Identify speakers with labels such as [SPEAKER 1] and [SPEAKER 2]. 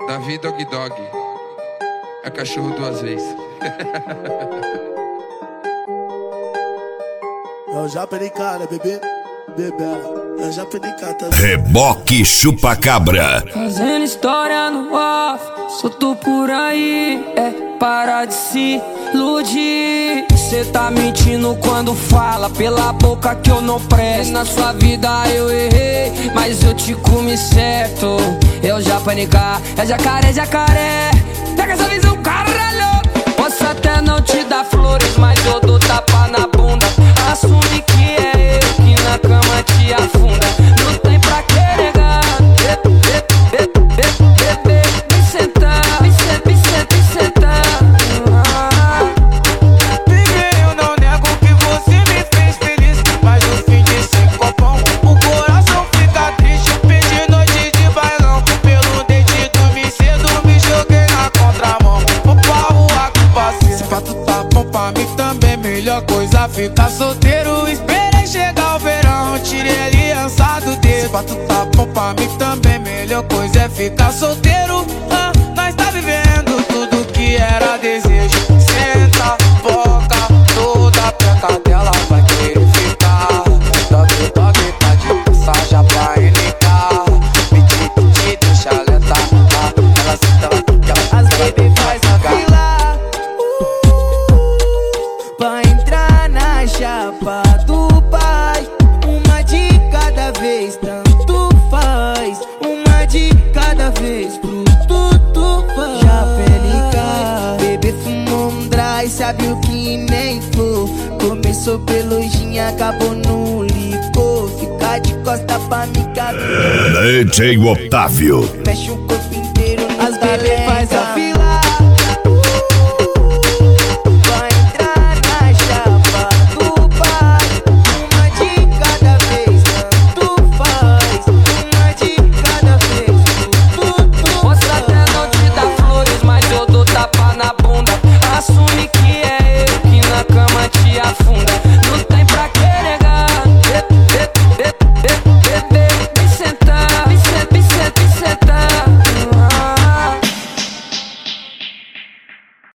[SPEAKER 1] Davi Dog Dog. É cachorro duas vezes.
[SPEAKER 2] Eu já perdi cara, bebê, bebela. Eu já perdi cara também.
[SPEAKER 3] Reboque chupa-cabra.
[SPEAKER 4] Fazendo história no off, solto por aí. É parar de se iludir. Cê tá mentindo quando fala pela boca que eu não presto. Na sua vida eu errei, mas eu te comi certo. Eu já panicar, é jacaré, jacaré. Pega essa visão, caralho. Posso até não te dar flores, mas eu dou tapa na bunda. Assume que é eu que na cama te afunda. Não tem pra que negar. Vem sentar, vem sentar.
[SPEAKER 5] Eu não nego que você me fez feliz, mas no fim desse copão o coração fica triste. Perdi noite de bailão, pelo dente dormi cedo, me joguei na contramão. Vou pra rua com paciência. Se pra tu tá bom pra mim também, melhor coisa ficar solteiro. Esperei chegar o verão, tirei a aliança do dedo. Se pra tu tá bom pra mim também, melhor coisa é ficar solteiro. Nós tá vivendo tudo que era desejo. Senta, boca, toda perto dela vai querer ficar. Dog, dog, tá de passagem pra NK. Pedi, deixa lenta. Ela senta, ela as baby faz a fila pra entrar na chapa do pai. Uma de cada vez, tanto faz. Uma de cada vez, pro tudo faz. Já pelica, bebê fumou um dry, sabe o que nem flor. Começou pelo gin, acabou no licor. Fica de costa pra me caber.
[SPEAKER 3] DJ Otávio.
[SPEAKER 5] Mexe o corpo inteiro, as bebê faz a fila